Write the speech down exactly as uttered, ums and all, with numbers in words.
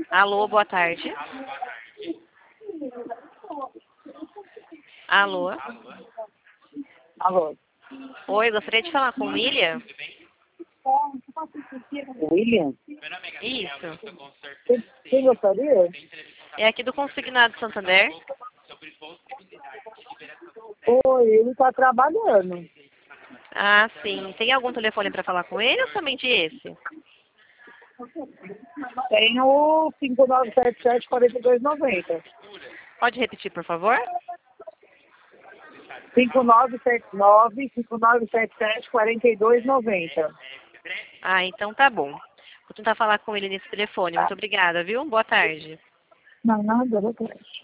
Alô, boa tarde. Alô. Alô? Oi, gostaria de falar com o William? William? Isso. Quem, quem gostaria? É aqui do Consignado Santander. Oi, ele está trabalhando. Ah, sim. Tem algum telefone para falar com ele ou somente esse? Tem o cinco nove sete sete, quatro dois nove zero. Pode repetir, por favor? cinco nove sete nove, cinco nove sete sete, quatro dois nove zero. Ah, então tá bom. Vou tentar falar com ele nesse telefone. Muito obrigada, viu? Boa tarde. Não, nada, boa tarde.